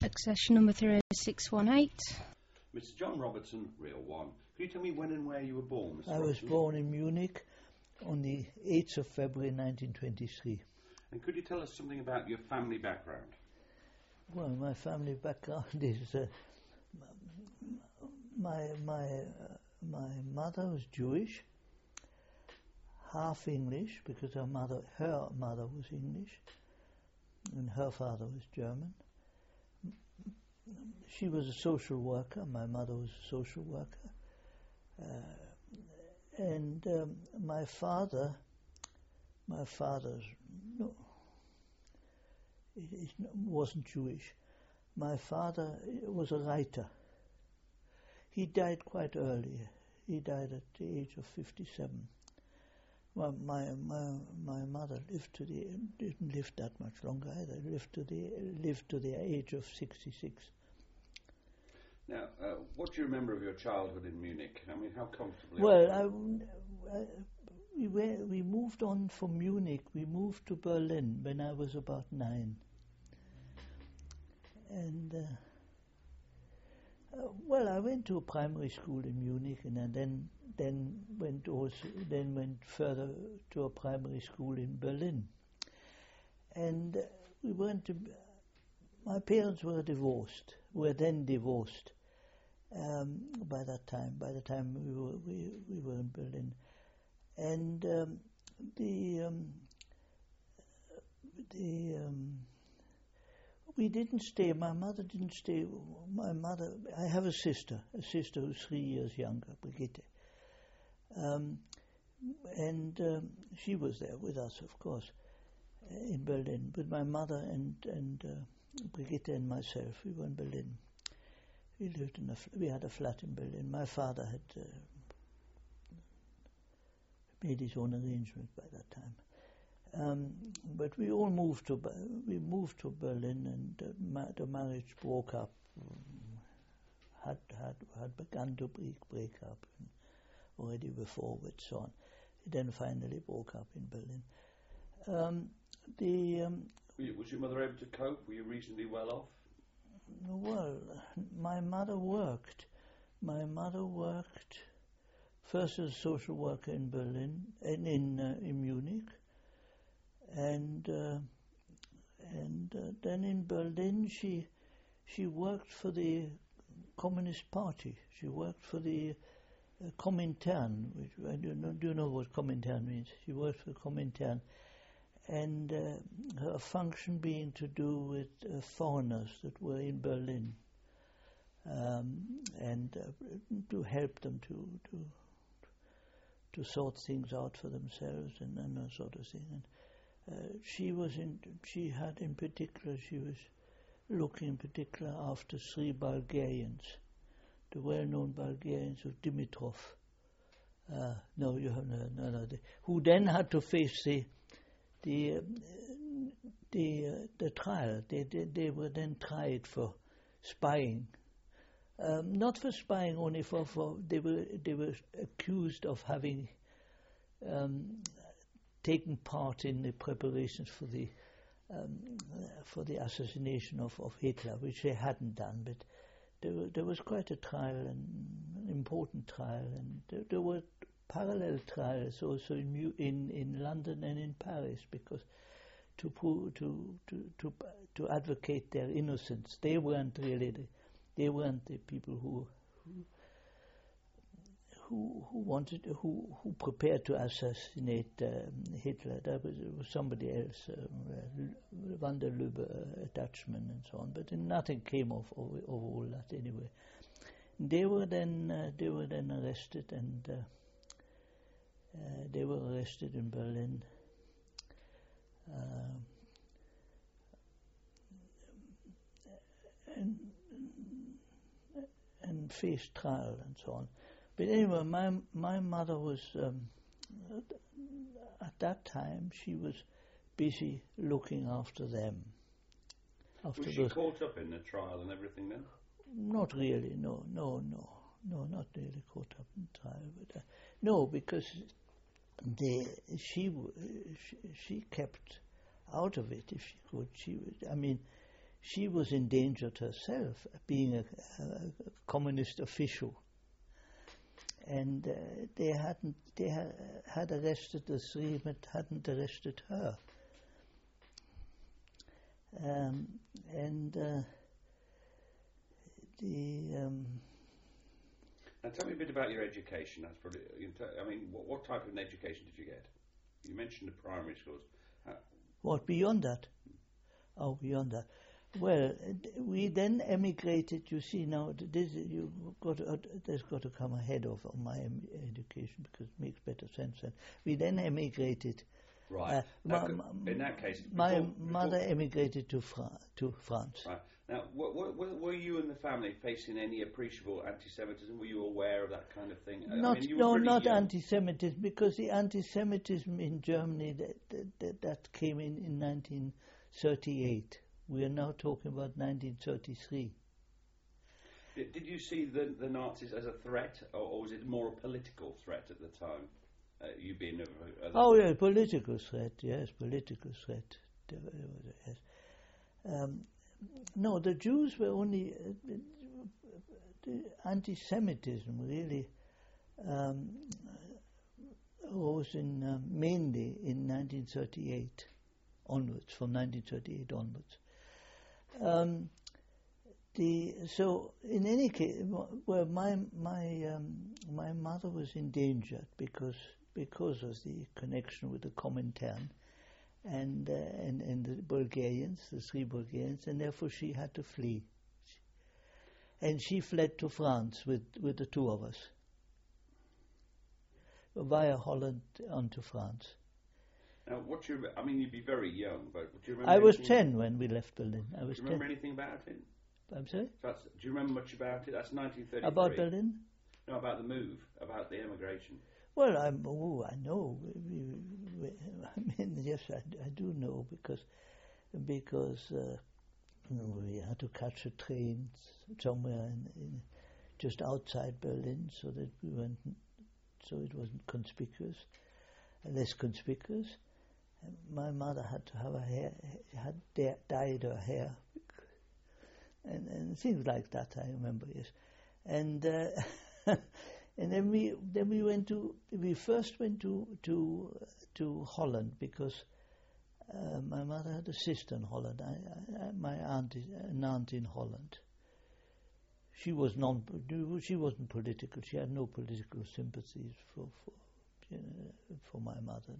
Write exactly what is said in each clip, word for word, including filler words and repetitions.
Accession number three six one eight. Mister John Robertson, Real One. Can you tell me when and where you were born, Mister I Robertson? was born in Munich on the eighth of February nineteen twenty-three. And could you tell us something about your family background? Well, my family background is uh, my my uh, my mother was Jewish, half English because her mother her mother was English, and her father was German. She was a social worker. My mother was a social worker, uh, and um, my father, my father's no, it, it wasn't Jewish. My father was a writer. He died quite early. He died at the age of fifty-seven. Well, my my my mother lived to the didn't live that much longer either. Lived to the lived to the age of sixty-six. Now, uh, what do you remember of your childhood in Munich? I mean, how comfortably? Well, I, I, we were, we moved on from Munich. We moved to Berlin when I was about nine. And uh, uh, well, I went to a primary school in Munich, and I then then went also then went further to a primary school in Berlin. And uh, we went to. My parents were divorced. Were then divorced. Um, by that time, by the time we were we, we were in Berlin, and um, the um, the um, we didn't stay. My mother didn't stay. My mother. I have a sister, a sister who's three years younger, Brigitte, um, and um, she was there with us, of course, in Berlin. But my mother and and uh, Brigitte and myself, we were in Berlin. We lived in a fl- we had a flat in Berlin. My father had uh, made his own arrangements by that time. Um, but we all moved to we moved to Berlin, and uh, ma- the marriage broke up. Um, had had had begun to break break up already before, but so on. It then finally broke up in Berlin. Um, the um, was your mother able to cope? Were you reasonably well off? Well, my mother worked. My mother worked first as a social worker in Berlin and in uh, in Munich, and uh, and uh, then in Berlin she she worked for the Communist Party. She worked for the uh, Comintern, which I do not do you know what Comintern means. She worked for Comintern. And uh, her function being to do with uh, foreigners that were in Berlin, um, and uh, to help them to to to sort things out for themselves and, and that sort of thing. And uh, she was in. She had in particular. She was looking in particular after three Bulgarians, the well-known Bulgarians of Dimitrov. Uh, no, you have no, no, no. They, who then had to face the. The uh, the uh, the trial. They, they they were then tried for spying, um, not for spying only for, for they were they were accused of having um, taken part in the preparations for the um, for the assassination of, of Hitler, which they hadn't done. But there were, there was quite a trial, and an important trial, and there, there were. Parallel trials also in, Mu- in in London and in Paris, because to prove, to to to to advocate their innocence. They weren't really the, they weren't the people who who who, who wanted who who prepared to assassinate um, Hitler. That was, it was somebody else, um, uh, van der Lubbe, uh, Dutchman, and so on. But nothing came of, of of all that anyway. They were then uh, they were then arrested and. Uh, Uh, they were arrested in Berlin. Uh, and, and faced trial and so on. But anyway, my my mother was um, at that time she was busy looking after them. After was she caught up in the trial and everything then? Not really. No, no, no, no, not really caught up in the trial. But uh, no, because. The, she, she she kept out of it if she could. She would, I mean, she was endangered herself, being a, a, a communist official. And uh, they hadn't, they ha- had arrested the three, but hadn't arrested her. Um, and uh, the. Um, now, tell me a bit about your education. That's probably. You can tell, I mean, what, what type of an education did you get? You mentioned the primary schools. How? What beyond that? Oh, beyond that. Well, we then emigrated. You see, now this you got to, uh, there's got to come ahead of my em- education because it makes better sense. Then we then emigrated. Right. Uh, Now, my, could- in that case, my before- mother before- emigrated to Fra- to France. Right. Now, w- w- w- were you and the family facing any appreciable anti-Semitism? Were you aware of that kind of thing? I Not mean, you were no, pretty not young. anti-Semitism, because the anti-Semitism in Germany that that, that, that came in in nineteen thirty-eight. We are now talking about nineteen thirty-three. Did, did you see the, the Nazis as a threat, or, or was it more a political threat at the time? Uh, you being a, a, Oh yeah, political threat. Yes, political threat. There was- Yes. Um, no, the Jews were only uh, the anti-Semitism really um, rose in uh, mainly in nineteen thirty-eight onwards, from nineteen thirty-eight onwards. Um, the so in any case, well, my my um, my mother was endangered because because of the connection with the Comintern and uh, and and the Bulgarians, the three Bulgarians, and therefore she had to flee. And she fled to France with, with the two of us, via Holland onto France. Now, what you? I mean, you'd be very young, but do you remember? I was anything- ten when we left Berlin. I was Do you remember ten. anything about it? I'm sorry? That's, do you remember much about it? That's nineteen thirty-three. About Berlin? No, about the move, about the emigration. Well, I'm, oh, I know. We, we, we, I mean, yes, I, I do know because because uh, you know, we had to catch a train somewhere in, in just outside Berlin, so that we went, so it wasn't conspicuous, less conspicuous. And my mother had to have her hair, had da- dyed her hair, and, and things like that. I remember, yes, and. Uh, And then we then we went to we first went to to to Holland because uh, my mother had a sister in Holland. I, I, my aunt is an aunt in Holland. She was non she wasn't political. She had no political sympathies for for you know, for my mother.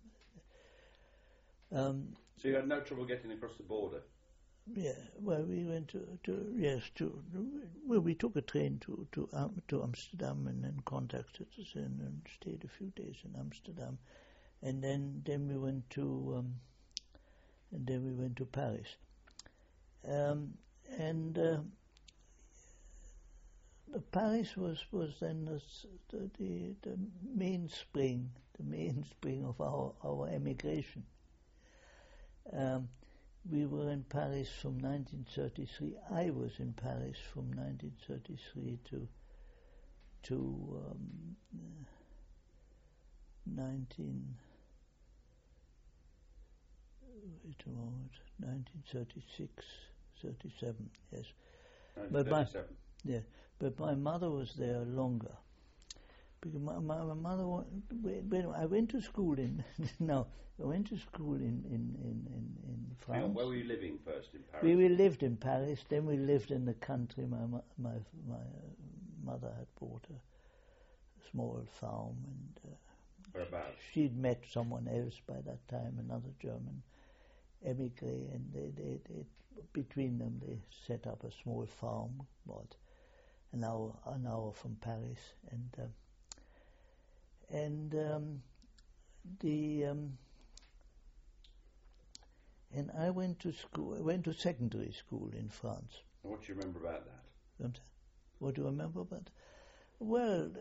No. Um, So you had no trouble getting across the border. Yeah, well, we went to, to yes to well, we took a train to to um, to Amsterdam and then contacted us and, and stayed a few days in Amsterdam, and then then we went to um, and then we went to Paris, um, and uh, the Paris was was then the, the the the mainspring the mainspring of our our emigration. Um, We were in Paris from nineteen thirty-three. I was in Paris from nineteen thirty-three to to um, nineteen. Wait a moment. nineteen thirty-six, thirty-seven. Yes, but my yeah, but my mother was there longer. Because my, my, my mother, when I went to school in no, I went to school in in, in, in, in France. Hang on, where were you living first in Paris? We, we lived in Paris. Then we lived in the country. My my my, my uh, mother had bought a small farm, and uh, Whereabouts? she'd met someone else by that time, another German emigre, and they, they, they between them they set up a small farm, about an hour an hour from Paris, and. Uh, And um, the um, and I went to school. I went to secondary school in France. And what do you remember about that? What do I remember about? Well,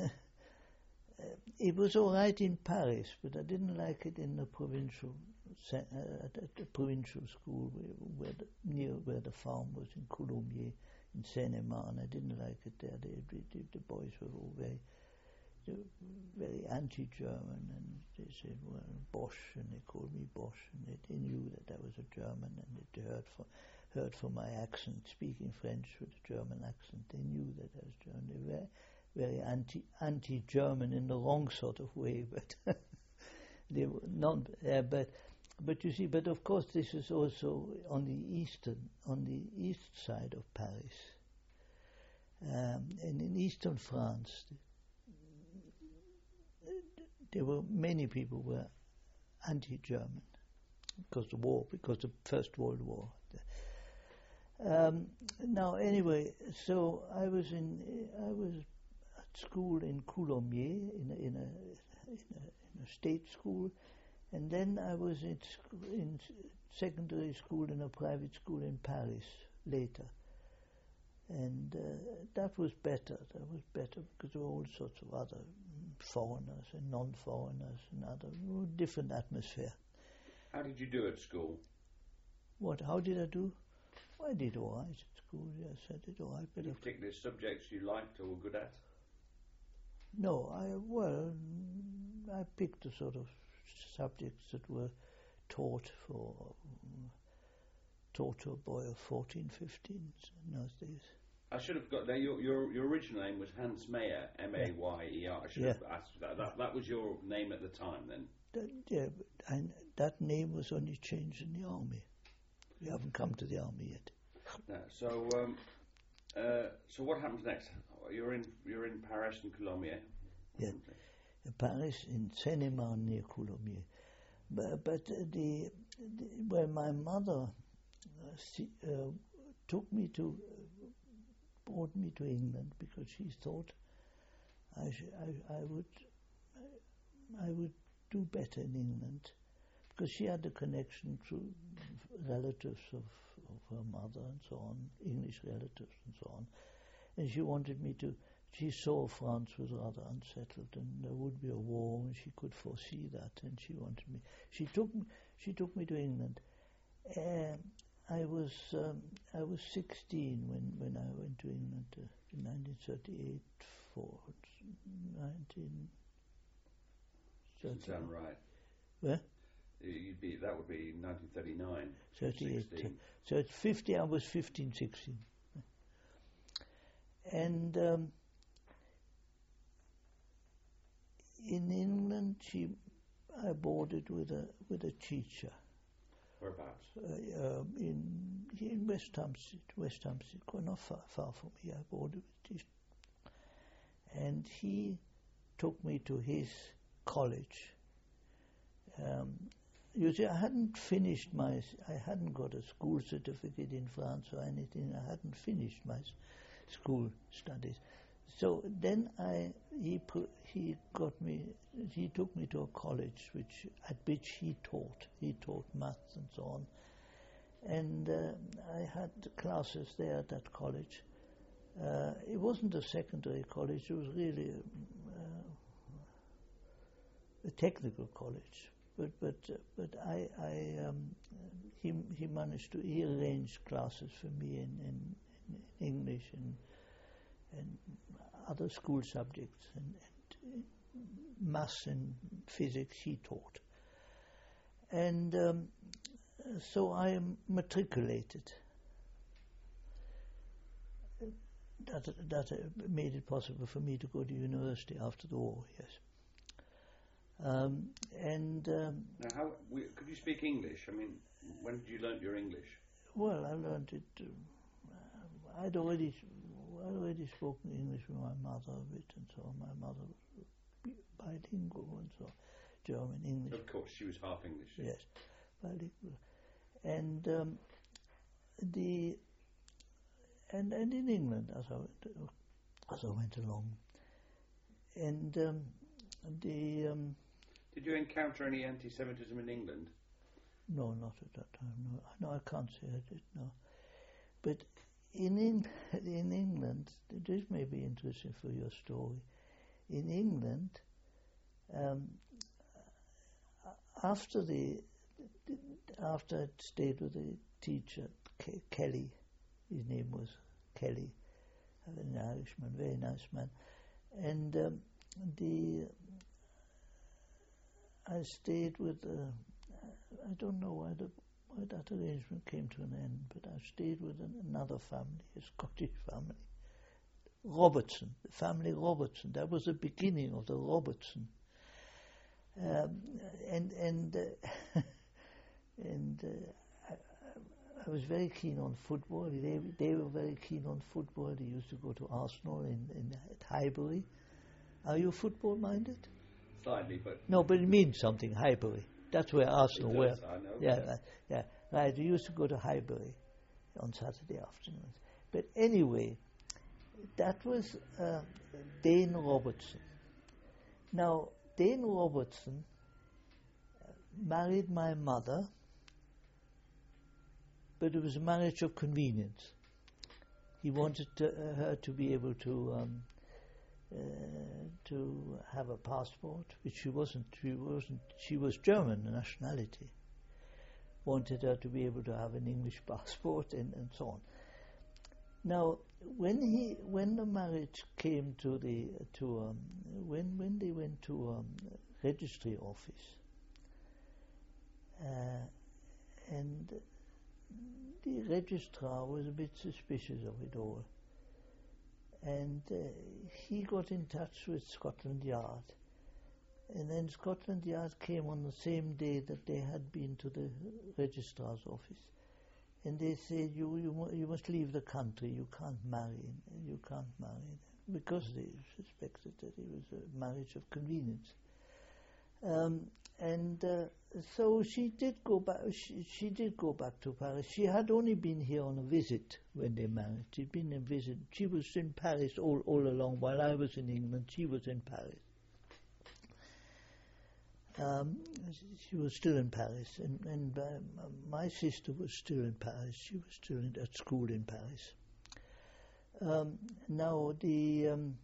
it was all right in Paris, but I didn't like it in the provincial uh, at the provincial school where, where the, near where the farm was in Coulommiers in Seine-et-Marne. I didn't like it there. They, the, the boys were all very. very anti-German, and they said, well, Bosch, and they called me Bosch, and they, they knew that I was a German, and they heard from, heard from my accent, speaking French with a German accent, they knew that I was German. They were very anti anti-German in the wrong sort of way, but they were not. Uh, but but you see, but of course, this is also on the eastern, on the east side of Paris, um, and in eastern France, there were many people were anti-German because the war, because the First World War. Um, now, anyway, so I was in, I was at school in Coulommiers in a, in a, in a, in a state school, and then I was in, sc- in secondary school in a private school in Paris later, and uh, that was better. That was better because there were all sorts of other foreigners and non-foreigners and other different atmosphere. How did you do at school? What? How did I do? I did all right at school. Yes, I did all right. But Any particular subjects you liked or were good at? no, I well, I picked the sort of subjects that were taught for taught to a boy of fourteen, fifteen in those days. I should have got there. Your your your original name was Hans Mayer, M A Y E R. I should Yeah. have asked that. That that was your name at the time, then. That, yeah, but, and that name was only changed in the army. We haven't come to the army yet. No, so um, uh, so what happens next? You're in you're in Paris and Coulommiers. Yeah. In Paris, in Seine-et-Marne near Coulommiers. But, but uh, the, the when my mother uh, see, uh, took me to uh, brought me to England because she thought I sh- I, I would I would do better in England because she had a connection to relatives of, of her mother and so on, English relatives and so on, and she wanted me to. She saw France was rather unsettled and there would be a war, and she could foresee that, and she wanted me. She took she took me to England. Um, I was um, I was sixteen when, when I went to England uh, in nineteen thirty-eight for nineteen. Doesn't sound right. Where? You'd be that would be nineteen thirty-nine. thirty-eight. sixteen. So at fifty, I was fifteen, sixteen. And um, in England, she, I boarded with a with a teacher. Whereabouts? Uh, um, in in West Hampstead, West Hampstead, quite not far, far from here. I boarded with a teacher, and he took me to his college. Um, you see, I hadn't finished my, I hadn't got a school certificate in France or anything. I hadn't finished my s- school studies. So then I, he put, he got me, he took me to a college which at which he taught. He taught maths and so on. And uh, I had classes there at that college. Uh, it wasn't a secondary college. It was really a, uh, a technical college. But but uh, but I I um, he he managed to he arranged classes for me in, in, in English and and other school subjects, and, and maths and physics he taught. And um, so I matriculated. That that made it possible for me to go to university after the war. Yes. Um, and um, Now, how we, could you speak English? I mean, when did you learn your English? well, I learned it. Uh, I'd already I'd already spoken English with my mother a bit, and so on. My mother was bilingual, and so German, English. Of course, she was half English. Yes, bilingual. And um, the and and in England as I went, as I went along, and um, the. Um, Did you encounter any anti-Semitism in England? No, not at that time. No, no, I can't say I did. No, but in Eng- in England, this may be interesting for your story. In England, um, after the after I stayed with the teacher Ke- Kelly, his name was Kelly, an Irishman, very nice man, and um, the I stayed with. Uh, I don't know why the well, that arrangement came to an end, but I stayed with an, another family, a Scottish family, Robertson, the family Robertson. That was the beginning of the Robertson. Um, and and uh, and uh, I, I was very keen on football. They they were very keen on football. They used to go to Arsenal in, in at Highbury. Are you football minded? Slightly, but no, but it means something. Highbury. That's where Arsenal it were. does, I know, Yeah, yes. uh, yeah. Right. We used to go to Highbury on Saturday afternoons. But anyway, that was uh, Dane Robertson. Now, Dane Robertson uh, married my mother, but it was a marriage of convenience. He wanted to, uh, her to be able to um, uh, to have a passport, which she wasn't. She wasn't. She was German nationality. Wanted her to be able to have an English passport and, and so on. Now, when he when the marriage came to the to um, when when they went to um, registry office, uh, and the registrar was a bit suspicious of it all, and uh, he got in touch with Scotland Yard, and then Scotland Yard came on the same day that they had been to the registrar's office. And they said, you you, mu- you must leave the country, you can't marry, you can't marry, because they suspected that it was a marriage of convenience. Um, and uh, so she did go back. She, she did go back to Paris. She had only been here on a visit when they married. She'd been a visit. She was in Paris all all along while I was in England. She was in Paris. Um, she was still in Paris, and, and uh, my sister was still in Paris. She was still in, at school in Paris. Um, now the um,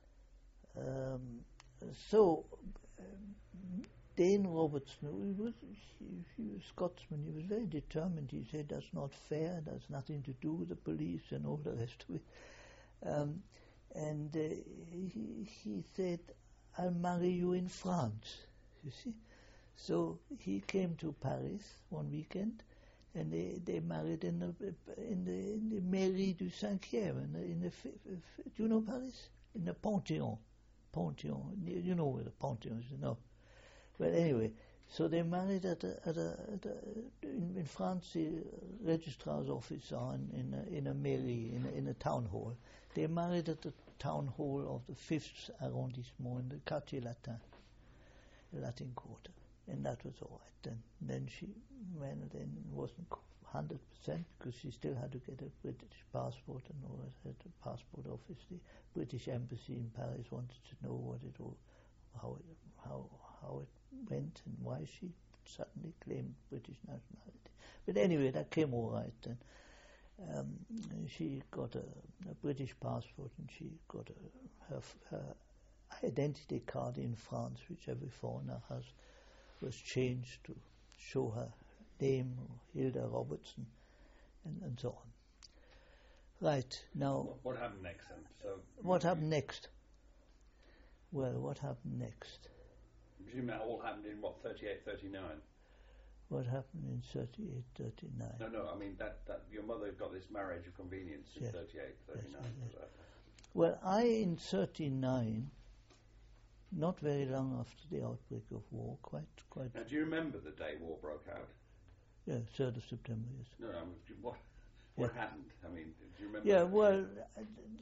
um, so um, Dane Robertson, he was he, he was Scotsman. He was very determined. He said that's not fair. That's nothing to do with the police and all the rest of it. Um, and uh, he, he said, "I'll marry you in France." You see, so he came to Paris one weekend, and they, they married in the in the in the Mairie du Cinquième. In the, in the f- f- do you know Paris? In the Panthéon, Panthéon. You know where the Panthéon is, you know. Well, anyway, so they married at a, at a, at a in, in France. The registrar's office are in in a, in a mairie in a, in a town hall. They married at the town hall of the fifth arrondissement in the Quartier Latin. Latin Quarter, and that was all right. Then, then she, when then wasn't hundred percent because she still had to get a British passport and all that. At the passport office, the British embassy in Paris wanted to know what it all, how it, how how it went and why she suddenly claimed British nationality. But anyway, that came all right then. Um, she got a, a British passport and she got a, her her. identity card in France, which every foreigner has, was changed to show her name, Hilda Robertson, and, and so on. Right, now... What, what happened next then? So what happened next? Well, what happened next? I presume that all happened in, what, thirty-eight, thirty-nine? What happened in thirty-eight, thirty-nine? No, no, I mean, that, that your mother got this marriage of convenience in Yes. thirty-eight, thirty-nine. Yes, yes. So Well, I, in thirty-nine, not very long after the outbreak of war, quite, quite, now, do you remember the day war broke out? yeah, third of September, yes. No, no, I mean, do you- what, what Yeah. happened? I mean, do you remember? Yeah, that? well, uh,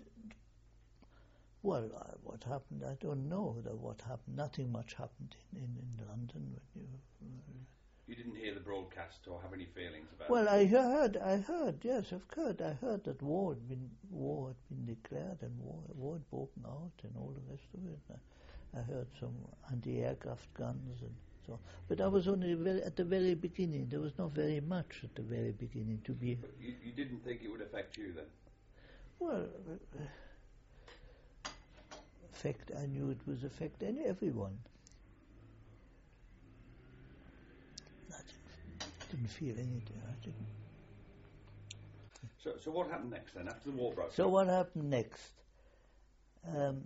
well, uh, what happened? I don't know that what happened. Nothing much happened in, in, in London when you. Uh, You didn't hear the broadcast or have any feelings about well, it? I heard, I heard, yes, of course, I heard that war had been war had been declared and war war had broken out and all the rest of it. I, I heard some anti-aircraft guns and so on. But I was only very, at the very beginning. There was not very much at the very beginning to be. But you, you didn't think it would affect you then? Well, uh, affect. I knew it was affecting everyone. I didn't, didn't feel anything. I didn't. So, so what happened next then, after the war broke out? So what happened next? Um,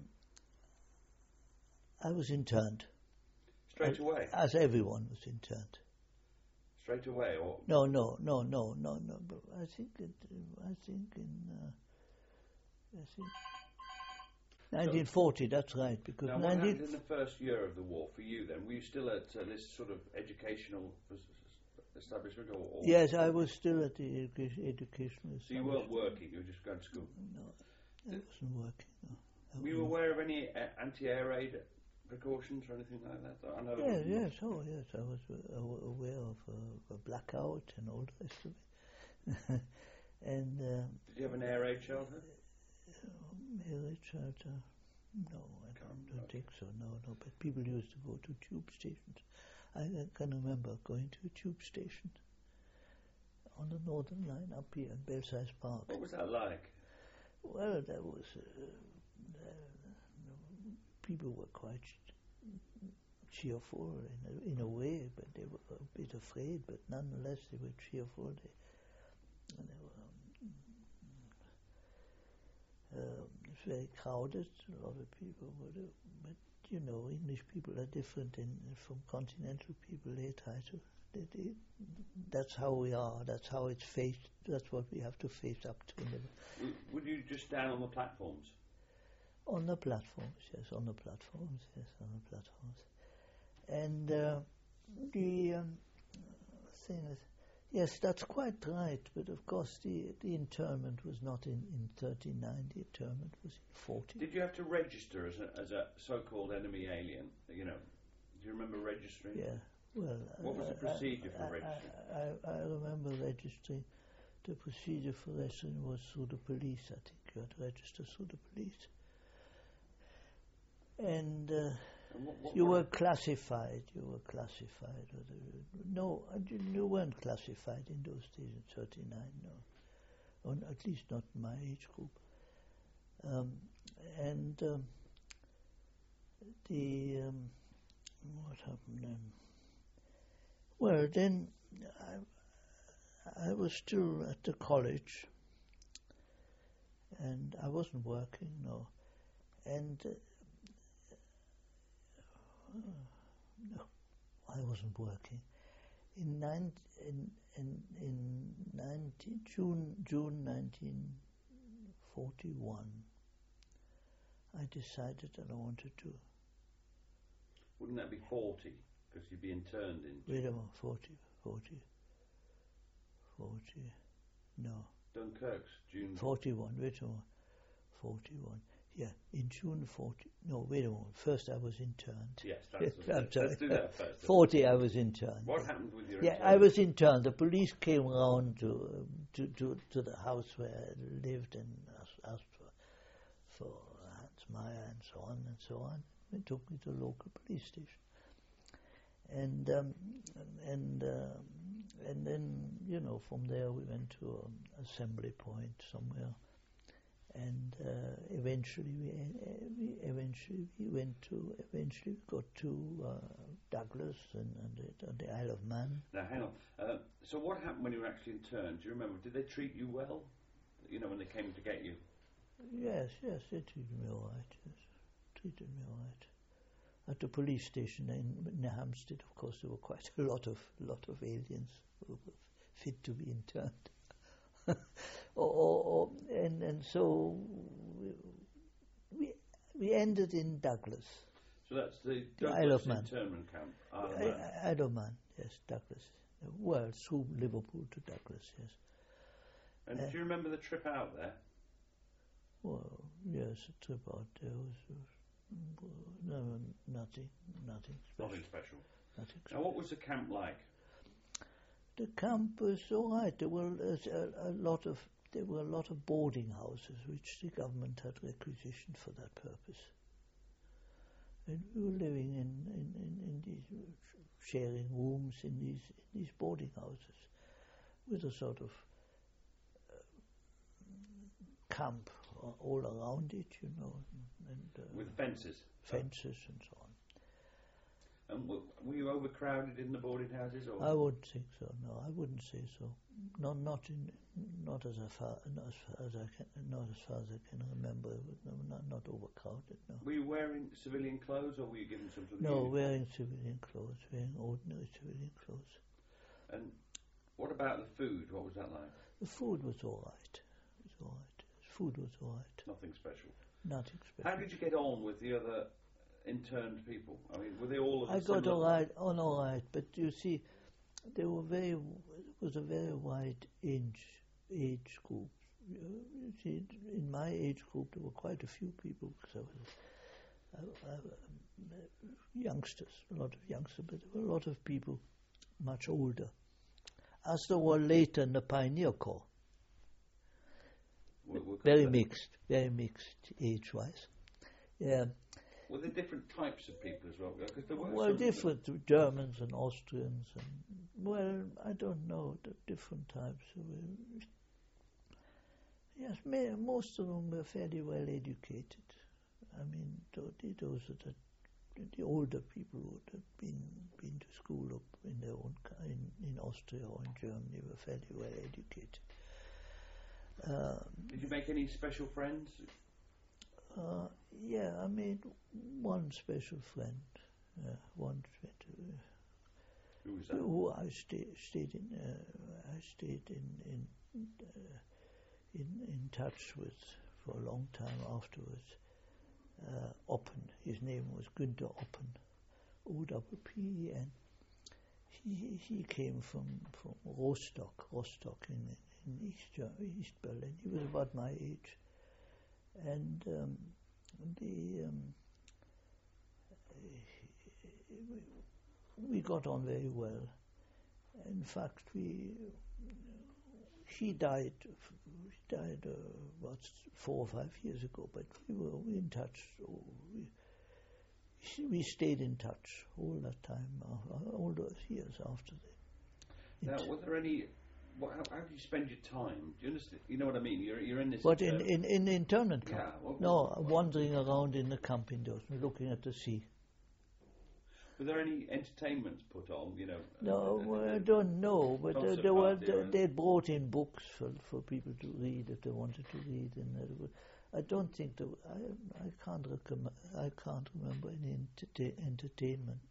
I was interned. Straight away? As everyone was interned. straight away, or No, no, no, no, no, no. But I think it. I think in. Uh, I think. nineteen forty. That's right. Because now, what nineteen. happened in the first year of the war for you? Then were you still at uh, this sort of educational establishment, or, or Yes, I was still at the education, educational. So you weren't working; you were just going to school. No, I wasn't working. No. I Were you wasn't. aware of any uh, anti-air raid precautions or anything like that? I know. Yes, yes, oh yes, I was uh, aw- aware of uh, a blackout and all the rest of it. and um, Did you have an air raid shelter? air raid shelter? No, I don't, don't think so. No, no. But people used to go to tube stations. I, I can remember going to a tube station on the Northern Line up here in Belsize Park. What was that like? Well, that was uh, uh, people were quite cheerful in a, in a way, but they were a bit afraid. But nonetheless, they were cheerful. They, and they were um, uh, it's very crowded. A lot of people were, there, but you know, English people are different in, from continental people. They try to. They, they, that's how we are. That's how it's faced. That's what we have to face up to. W- Would you just stand on the platforms? On the platforms, yes, on the platforms, yes, on the platforms. And uh, the um, thing is, yes, that's quite right, but of course the, the internment was not in, in thirty-nine, the internment was in forty. Did you have to register as a, as a so-called enemy alien? You know, do you remember registering? Yeah, well... What was the I- procedure I, for I- registering? I, I, I remember registering. The procedure for registering was through the police, I think. You had to register through the police. And... Uh, And what, what You what- were classified. You were classified. Or the, no, uh, you, you weren't classified in those days in thirty-nine. No, or at least not my age group. Um, and um, the um, what happened then? Well, then I I was still at the college, and I wasn't working. No, and. Uh, No, I wasn't working. In nine, in in in nineteen, June June nineteen forty one, I decided that I wanted to. Wouldn't that be forty? Because you'd be interned in Wait a minute, forty, forty, forty, no, Dunkirk's June. forty one. Wait a minute, forty one. Yeah, in June forty. No, wait a moment. First, I was interned. Yes, that's I'm let's, sorry. let's do that first. forty, I was interned. What happened with your Yeah, internment? I was interned. The police came round to um, to, to to the house where I lived and asked, asked for for Hans Meyer and so on and so on. They took me to a local police station, and um, and um, and then you know from there we went to an assembly point somewhere, and uh, eventually we, uh, we eventually we went to eventually we got to uh, Douglas and, and, the, and the Isle of Man. Now, hang on. Uh, so what happened when you were actually interned? Do you remember? Did they treat you well? You know, when they came to get you? Yes, yes, they treated me all right. Yes, treated me all right. At the police station in, in Hampstead, of course, there were quite a lot of lot of aliens who were fit to be interned. or, or, or, and and so we we ended in Douglas. So that's the The Douglas Isle of Man. internment camp. Isle of I- Man. I- Isle of Man, yes, Douglas. Well, through Liverpool to Douglas, yes. And uh, do you remember the trip out there? Well, yes, a trip out there was, was no, nothing, nothing special. Nothing special. Nothing Now, what was the camp like? The camp was all right. There were a, a, a lot of there were a lot of boarding houses which the government had requisitioned for that purpose. And we were living in, in, in, in these sharing rooms in these in these boarding houses with a sort of uh, camp all around it, you know, and uh, With fences? fences and so on. And w- were you overcrowded in the boarding houses? Or? I wouldn't think so. No, I wouldn't say so. Not not in not as far not as far as I can not as far as I can remember. No, not not overcrowded. No. Were you wearing civilian clothes, or were you given some sort of No, uniform? wearing civilian clothes, wearing ordinary civilian clothes. And what about the food? What was that like? The food was all right. It was all right. Food was all right. Nothing special. Nothing special. How did you get on with the other interned people? I mean, were they all of I the got similar- all right, on all right, but you see, there were very it was a very wide age age group. You see, in my age group, there were quite a few people because I was I, I, um, youngsters, a lot of youngsters, but there were a lot of people much older, as there were later in the Pioneer Corps. We'll- we'll come Very to that. mixed, very mixed age-wise. Yeah. Were there different types of people as well? 'Cause there were Well, some- different Germans and Austrians, and well, I don't know the different types. Of, yes, ma- most of them were fairly well educated. I mean, tho- those are the, the older people who had been been to school up in their own co- in, in Austria or in Germany were fairly well educated. Um, Did you make any special friends? Uh, yeah, I made one special friend, uh, one friend uh, Who was that? who I stay, stayed in. Uh, I stayed in in, uh, in in touch with for a long time afterwards. Uh, Oppen, his name was Günther Oppen, O W P E N. He he came from from Rostock, Rostock in in East Ger- East Berlin. He was about my age. And um, the um, we got on very well. In fact, we he died. He died uh, about four or five years ago, but we were in touch. So we, we stayed in touch all that time, uh, all those years after that. Now, were there any? What, how, how do you spend your time? Do you understand? You know what I mean? You're you're in this. But in, uh, in, in the internment camp? Yeah, what- no, what- wandering around in the camp indoors, looking at the sea. Were there any entertainments put on? You know. No, uh, well, uh, I don't know, but uh, concert there were party they, or they brought in books for, for people to read if they wanted to read, and there were, I don't think there, were- I I can't recommend, I can't remember any enterta- entertainment.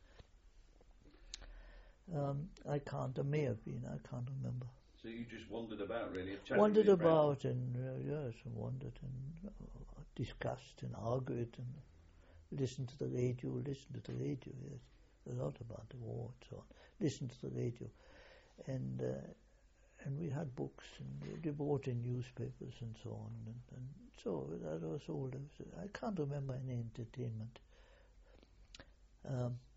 Um, I can't. There may have been. I can't remember. So you just wandered about, really? chatting Wandered with your friends? about and uh, yes, and wandered and uh, discussed and argued and listened to the radio. Listened to the radio. Yes, a lot about the war and so on. Listened to the radio, and uh, and we had books and they brought in newspapers and so on, and, and so that was all. There was. I can't remember any entertainment. Um,